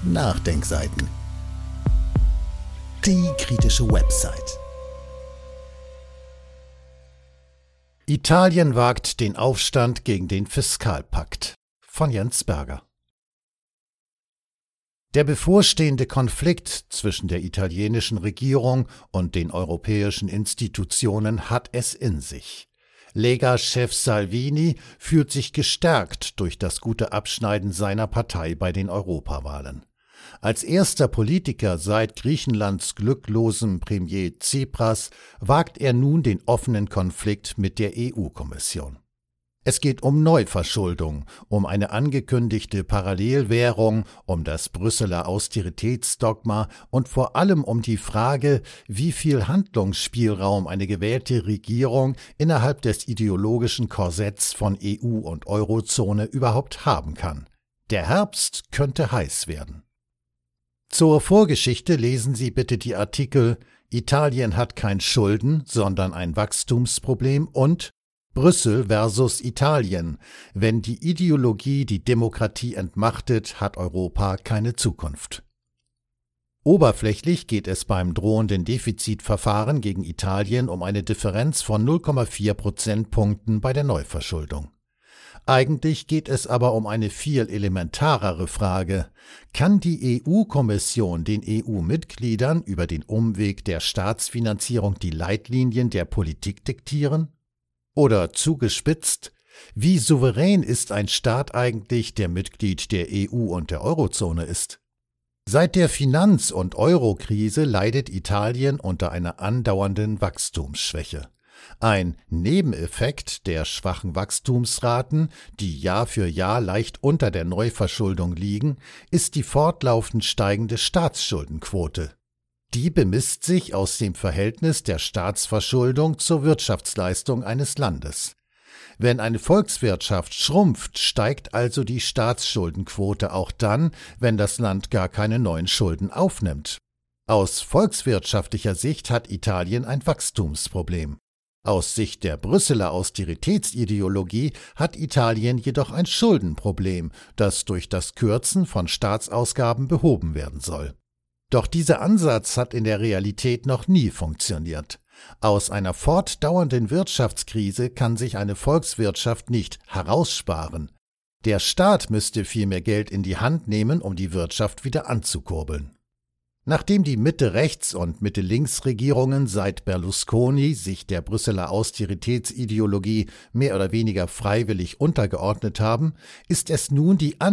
Nachdenkseiten. Die kritische Website. Italien wagt den Aufstand gegen den Fiskalpakt von Jens Berger. Der bevorstehende Konflikt zwischen der italienischen Regierung und den europäischen Institutionen hat es in sich. Lega-Chef Salvini fühlt sich gestärkt durch das gute Abschneiden seiner Partei bei den Europawahlen. Als erster Politiker seit Griechenlands glücklosem Premier Tsipras wagt er nun den offenen Konflikt mit der EU-Kommission. Es geht um Neuverschuldung, um eine angekündigte Parallelwährung, um das Brüsseler Austeritätsdogma und vor allem um die Frage, wie viel Handlungsspielraum eine gewählte Regierung innerhalb des ideologischen Korsetts von EU und Eurozone überhaupt haben kann. Der Herbst könnte heiß werden. Zur Vorgeschichte lesen Sie bitte die Artikel Italien hat kein Schulden, sondern ein Wachstumsproblem und Brüssel versus Italien. Wenn die Ideologie die Demokratie entmachtet, hat Europa keine Zukunft. Oberflächlich geht es beim drohenden Defizitverfahren gegen Italien um eine Differenz von 0,4 Prozentpunkten bei der Neuverschuldung. Eigentlich geht es aber um eine viel elementarere Frage. Kann die EU-Kommission den EU-Mitgliedern über den Umweg der Staatsfinanzierung die Leitlinien der Politik diktieren? Oder zugespitzt, wie souverän ist ein Staat eigentlich, der Mitglied der EU und der Eurozone ist? Seit der Finanz- und Eurokrise leidet Italien unter einer andauernden Wachstumsschwäche. Ein Nebeneffekt der schwachen Wachstumsraten, die Jahr für Jahr leicht unter der Neuverschuldung liegen, ist die fortlaufend steigende Staatsschuldenquote. Die bemisst sich aus dem Verhältnis der Staatsverschuldung zur Wirtschaftsleistung eines Landes. Wenn eine Volkswirtschaft schrumpft, steigt also die Staatsschuldenquote auch dann, wenn das Land gar keine neuen Schulden aufnimmt. Aus volkswirtschaftlicher Sicht hat Italien ein Wachstumsproblem. Aus Sicht der Brüsseler Austeritätsideologie hat Italien jedoch ein Schuldenproblem, das durch das Kürzen von Staatsausgaben behoben werden soll. Doch dieser Ansatz hat in der Realität noch nie funktioniert. Aus einer fortdauernden Wirtschaftskrise kann sich eine Volkswirtschaft nicht heraussparen. Der Staat müsste viel mehr Geld in die Hand nehmen, um die Wirtschaft wieder anzukurbeln. Nachdem die Mitte-Rechts- und Mitte-Links-Regierungen seit Berlusconi sich der Brüsseler Austeritätsideologie mehr oder weniger freiwillig untergeordnet haben, ist es nun die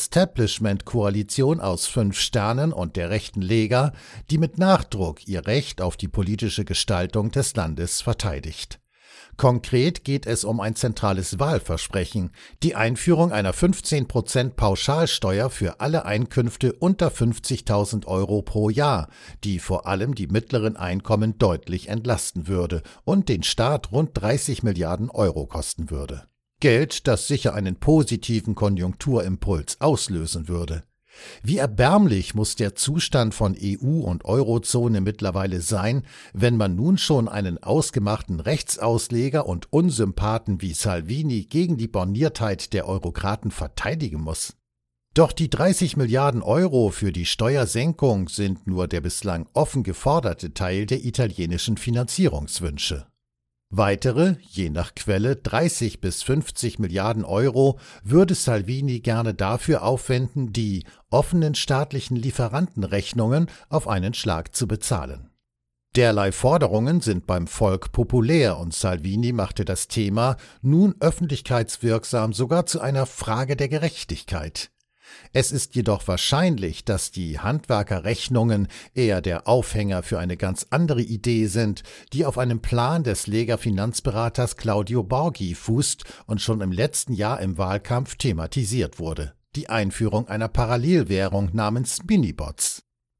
Anti-Establishment-Koalition aus 5 Sternen und der rechten Lega, die mit Nachdruck ihr Recht auf die politische Gestaltung des Landes verteidigt. Konkret geht es um ein zentrales Wahlversprechen, die Einführung einer 15% Pauschalsteuer für alle Einkünfte unter 50.000 € pro Jahr, die vor allem die mittleren Einkommen deutlich entlasten würde und den Staat rund 30 Milliarden € kosten würde. Geld, das sicher einen positiven Konjunkturimpuls auslösen würde. Wie erbärmlich muss der Zustand von EU und Eurozone mittlerweile sein, wenn man nun schon einen ausgemachten Rechtsausleger und Unsympathen wie Salvini gegen die Borniertheit der Eurokraten verteidigen muss. Doch die 30 Milliarden € für die Steuersenkung sind nur der bislang offen geforderte Teil der italienischen Finanzierungswünsche. Weitere, je nach Quelle 30 bis 50 Milliarden € würde Salvini gerne dafür aufwenden, die offenen staatlichen Lieferantenrechnungen auf einen Schlag zu bezahlen. Derlei Forderungen sind beim Volk populär und Salvini machte das Thema nun öffentlichkeitswirksam sogar zu einer Frage der Gerechtigkeit. Es ist jedoch wahrscheinlich, dass die Handwerkerrechnungen eher der Aufhänger für eine ganz andere Idee sind, die auf einem Plan des Lega-Finanzberaters Claudio Borghi fußt und schon im letzten Jahr im Wahlkampf thematisiert wurde: die Einführung einer Parallelwährung namens Minibots.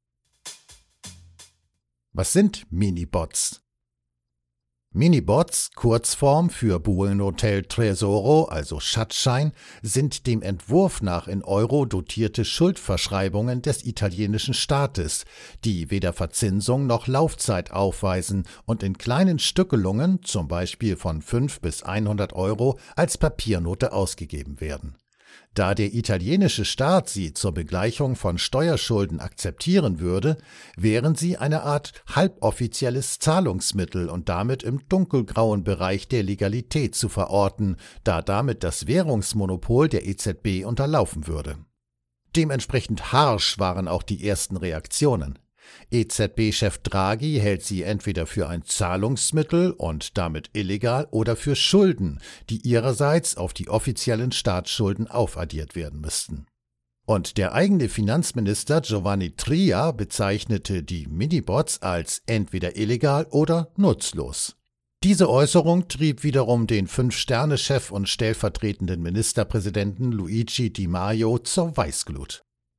Was sind Minibots? Minibots, Kurzform für Buono del Tesoro, also Schatzschein, sind dem Entwurf nach in Euro dotierte Schuldverschreibungen des italienischen Staates, die weder Verzinsung noch Laufzeit aufweisen und in kleinen Stückelungen, zum Beispiel von 5 bis 100 €, als Papiernote ausgegeben werden. Da der italienische Staat sie zur Begleichung von Steuerschulden akzeptieren würde, wären sie eine Art halboffizielles Zahlungsmittel und damit im dunkelgrauen Bereich der Legalität zu verorten, da damit das Währungsmonopol der EZB unterlaufen würde. Dementsprechend harsch waren auch die ersten Reaktionen. EZB-Chef Draghi hält sie entweder für ein Zahlungsmittel und damit illegal oder für Schulden, die ihrerseits auf die offiziellen Staatsschulden aufaddiert werden müssten. Und der eigene Finanzminister Giovanni Tria bezeichnete die Minibots als entweder illegal oder nutzlos. Diese Äußerung trieb wiederum den Fünf-Sterne-Chef und stellvertretenden Ministerpräsidenten Luigi Di Maio zur Weißglut.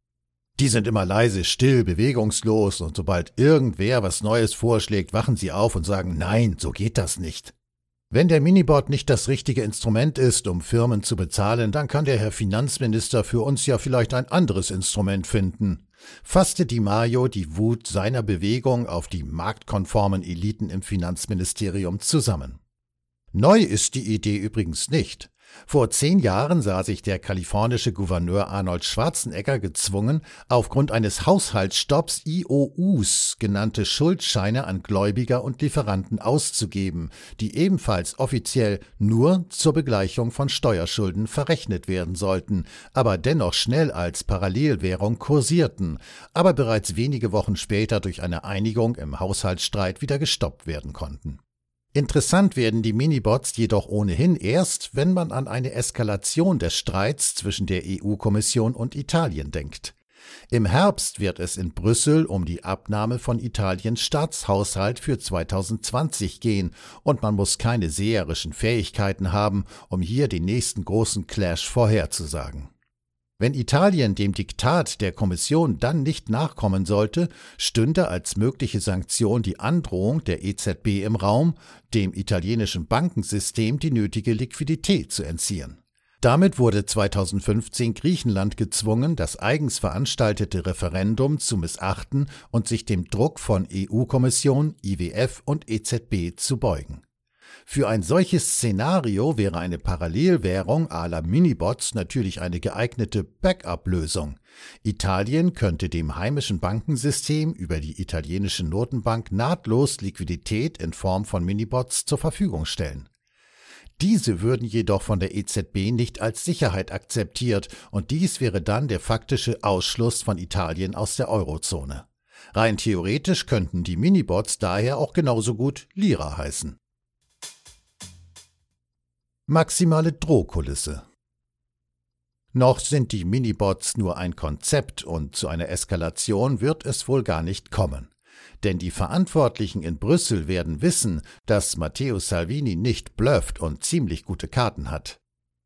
Die sind immer leise, still, bewegungslos und sobald irgendwer was Neues vorschlägt, wachen sie auf und sagen, nein, so geht das nicht. Wenn der Minibot nicht das richtige Instrument ist, um Firmen zu bezahlen, dann kann der Herr Finanzminister für uns ja vielleicht ein anderes Instrument finden, fasste Di Maio die Wut seiner Bewegung auf die marktkonformen Eliten im Finanzministerium zusammen. Neu ist die Idee übrigens nicht. Vor 10 Jahren sah sich der kalifornische Gouverneur Arnold Schwarzenegger gezwungen, aufgrund eines Haushaltsstopps IOUs genannte Schuldscheine an Gläubiger und Lieferanten auszugeben, die ebenfalls offiziell nur zur Begleichung von Steuerschulden verrechnet werden sollten, aber dennoch schnell als Parallelwährung kursierten, aber bereits wenige Wochen später durch eine Einigung im Haushaltsstreit wieder gestoppt werden konnten. Interessant werden die Minibots jedoch ohnehin erst, wenn man an eine Eskalation des Streits zwischen der EU-Kommission und Italien denkt. Im Herbst wird es in Brüssel um die Abnahme von Italiens Staatshaushalt für 2020 gehen und man muss keine seherischen Fähigkeiten haben, um hier den nächsten großen Clash vorherzusagen. Wenn Italien dem Diktat der Kommission dann nicht nachkommen sollte, stünde als mögliche Sanktion die Androhung der EZB im Raum, dem italienischen Bankensystem die nötige Liquidität zu entziehen. Damit wurde 2015 Griechenland gezwungen, das eigens veranstaltete Referendum zu missachten und sich dem Druck von EU-Kommission, IWF und EZB zu beugen. Für ein solches Szenario wäre eine Parallelwährung à la Minibots natürlich eine geeignete Backup-Lösung. Italien könnte dem heimischen Bankensystem über die italienische Notenbank nahtlos Liquidität in Form von Minibots zur Verfügung stellen. Diese würden jedoch von der EZB nicht als Sicherheit akzeptiert und dies wäre dann der faktische Ausschluss von Italien aus der Eurozone. Rein theoretisch könnten die Minibots daher auch genauso gut Lira heißen. Maximale Drohkulisse. Noch sind die Minibots nur ein Konzept und zu einer Eskalation wird es wohl gar nicht kommen. Denn die Verantwortlichen in Brüssel werden wissen, dass Matteo Salvini nicht blufft und ziemlich gute Karten hat.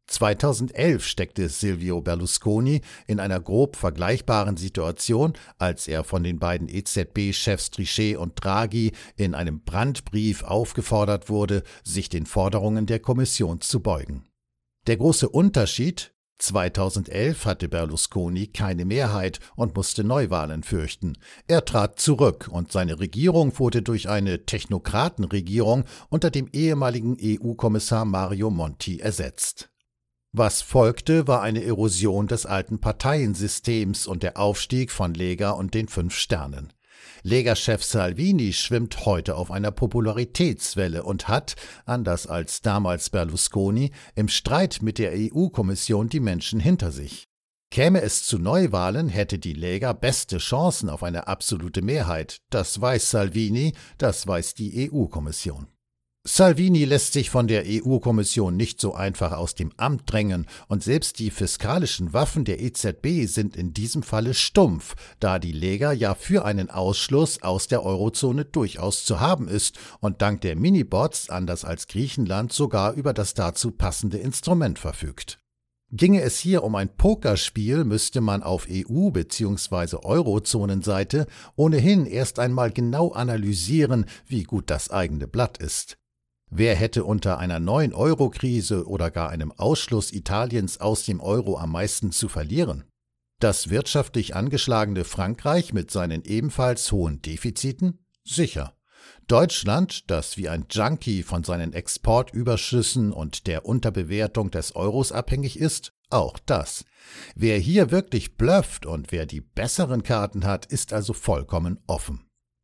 2011 steckte Silvio Berlusconi in einer grob vergleichbaren Situation, als er von den beiden EZB-Chefs Trichet und Draghi in einem Brandbrief aufgefordert wurde, sich den Forderungen der Kommission zu beugen. Der große Unterschied: 2011 hatte Berlusconi keine Mehrheit und musste Neuwahlen fürchten. Er trat zurück und seine Regierung wurde durch eine Technokratenregierung unter dem ehemaligen EU-Kommissar Mario Monti ersetzt. Was folgte, war eine Erosion des alten Parteiensystems und der Aufstieg von Lega und den 5 Sternen. Lega-Chef Salvini schwimmt heute auf einer Popularitätswelle und hat, anders als damals Berlusconi, im Streit mit der EU-Kommission die Menschen hinter sich. Käme es zu Neuwahlen, hätte die Lega beste Chancen auf eine absolute Mehrheit. Das weiß Salvini, das weiß die EU-Kommission. Salvini lässt sich von der EU-Kommission nicht so einfach aus dem Amt drängen und selbst die fiskalischen Waffen der EZB sind in diesem Falle stumpf, da die Lega ja für einen Ausschluss aus der Eurozone durchaus zu haben ist und dank der Minibots, anders als Griechenland, sogar über das dazu passende Instrument verfügt. Ginge es hier um ein Pokerspiel, müsste man auf EU- bzw. Eurozonenseite ohnehin erst einmal genau analysieren, wie gut das eigene Blatt ist. Wer hätte unter einer neuen Euro-Krise oder gar einem Ausschluss Italiens aus dem Euro am meisten zu verlieren? Das wirtschaftlich angeschlagene Frankreich mit seinen ebenfalls hohen Defiziten? Sicher. Deutschland, das wie ein Junkie von seinen Exportüberschüssen und der Unterbewertung des Euros abhängig ist? Auch das. Wer hier wirklich blufft und wer die besseren Karten hat, ist also vollkommen offen.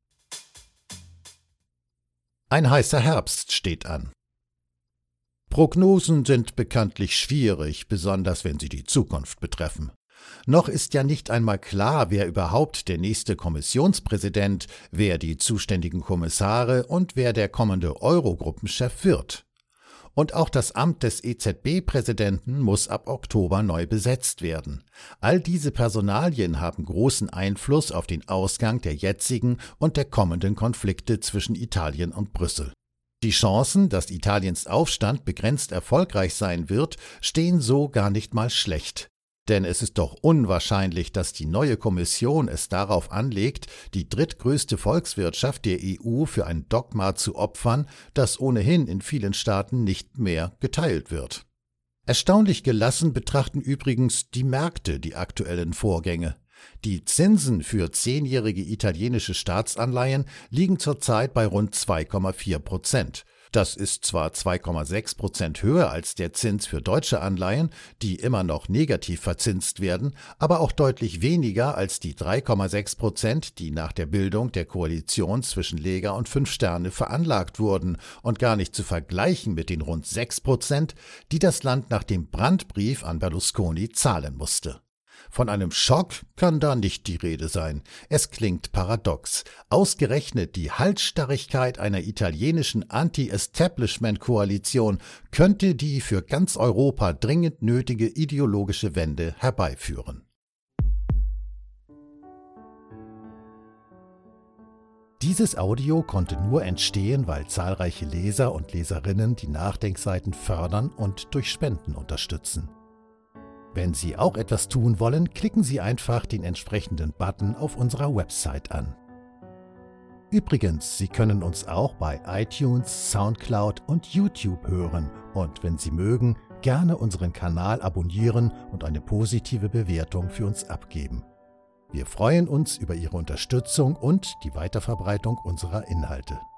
Ein heißer Herbst steht an. Prognosen sind bekanntlich schwierig, besonders wenn sie die Zukunft betreffen. Noch ist ja nicht einmal klar, wer überhaupt der nächste Kommissionspräsident, wer die zuständigen Kommissare und wer der kommende Eurogruppenchef wird. Und auch das Amt des EZB-Präsidenten muss ab Oktober neu besetzt werden. All diese Personalien haben großen Einfluss auf den Ausgang der jetzigen und der kommenden Konflikte zwischen Italien und Brüssel. Die Chancen, dass Italiens Aufstand begrenzt erfolgreich sein wird, stehen so gar nicht mal schlecht. Denn es ist doch unwahrscheinlich, dass die neue Kommission es darauf anlegt, die drittgrößte Volkswirtschaft der EU für ein Dogma zu opfern, das ohnehin in vielen Staaten nicht mehr geteilt wird. Erstaunlich gelassen betrachten übrigens die Märkte die aktuellen Vorgänge. Die Zinsen für 10-jährige italienische Staatsanleihen liegen zurzeit bei rund 2,4%. Das ist zwar 2,6% höher als der Zins für deutsche Anleihen, die immer noch negativ verzinst werden, aber auch deutlich weniger als die 3,6%, die nach der Bildung der Koalition zwischen Lega und 5 Sterne veranlagt wurden und gar nicht zu vergleichen mit den rund 6%, die das Land nach dem Brandbrief an Berlusconi zahlen musste. Von einem Schock kann da nicht die Rede sein. Es klingt paradox. Ausgerechnet die Halsstarrigkeit einer italienischen Anti-Establishment-Koalition könnte die für ganz Europa dringend nötige ideologische Wende herbeiführen. Dieses Audio konnte nur entstehen, weil zahlreiche Leser und Leserinnen die Nachdenkseiten fördern und durch Spenden unterstützen. Wenn Sie auch etwas tun wollen, klicken Sie einfach den entsprechenden Button auf unserer Website an. Übrigens, Sie können uns auch bei iTunes, Soundcloud und YouTube hören und wenn Sie mögen, gerne unseren Kanal abonnieren und eine positive Bewertung für uns abgeben. Wir freuen uns über Ihre Unterstützung und die Weiterverbreitung unserer Inhalte.